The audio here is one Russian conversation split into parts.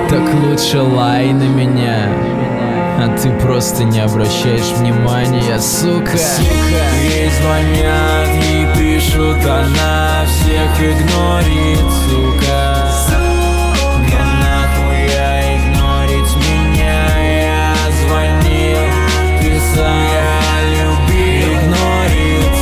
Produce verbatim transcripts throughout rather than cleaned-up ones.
Так лучше лай на меня, а ты просто не обращаешь внимания, сука. Ей звонят, ей пишут, она всех игнорит, сука. Но нахуя игнорить меня? Я звонил, писал, я любил. Игнорит,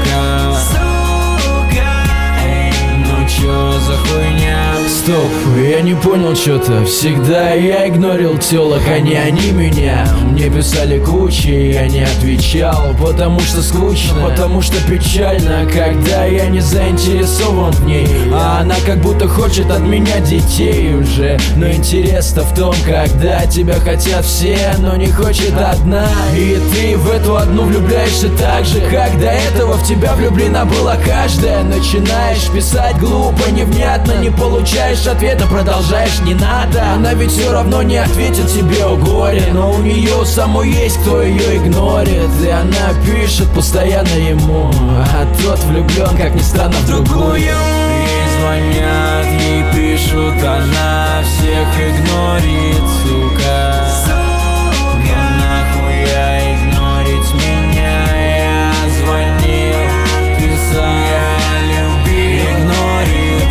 сука. Эй, ну чё за хуйня? Стоп, я не понял чё-то. Всегда я игнорил тёлок, а не они меня. Мне писали кучи, я не отвечал, потому что скучно, потому что печально, когда я не заинтересован в ней, а она как будто хочет от меня детей уже. Но интерес-то в том, когда тебя хотят все, но не хочет одна, и ты в эту одну влюбляешься так же, как до этого в тебя влюблена была каждая. Начинаешь писать глупо, невнятно, не получаешь ответа, продолжаешь, не надо. Она ведь все равно не ответит тебе, о горе, но у нее самой есть кто ее игнорит, и она пишет постоянно ему, а тот влюблен, как ни странно, в другую. Ей звонят, ей пишут, она всех игнорит, сука. Но нахуя игнорить меня? Я звонил, писал, я любил. Игнорит,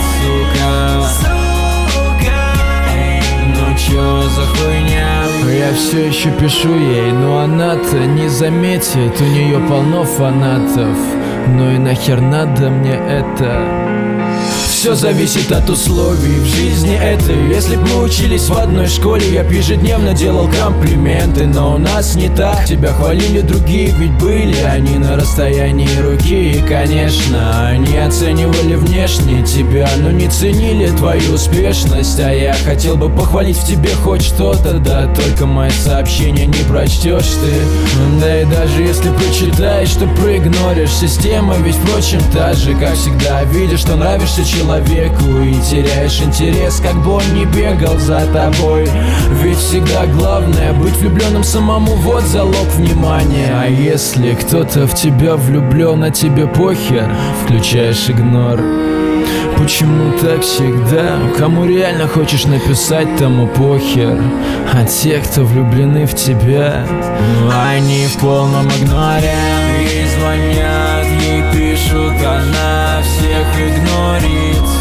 сука. Эй, ну чё за хуйня? Я все еще пишу ей, но она-то не заметит, у нее полно фанатов. Ну и нахер надо мне это? Все зависит от условий в жизни этой. Если б мы учились в одной школе, я б ежедневно делал комплименты. Но у нас не так, тебя хвалили другие, ведь были они на расстоянии руки. И конечно, они оценивали внешне тебя, но не ценили твою успешность. А я хотел бы похвалить в тебе хоть что-то, да только мои сообщения не прочтешь ты. Да и даже если прочитаешь, то проигноришь. Система ведь, впрочем, та же, как всегда. Видишь, что нравишься человеку и теряешь интерес, как бы он не бегал за тобой. Ведь всегда главное быть влюбленным самому, вот залог внимания. А если кто-то в тебя влюблен, а тебе похер, включаешь игнор. Почему так всегда? Кому реально хочешь написать, тому похер, а те, кто влюблены в тебя, они в полном игноре. Ей звонят, ей пишут, она всех игнорит,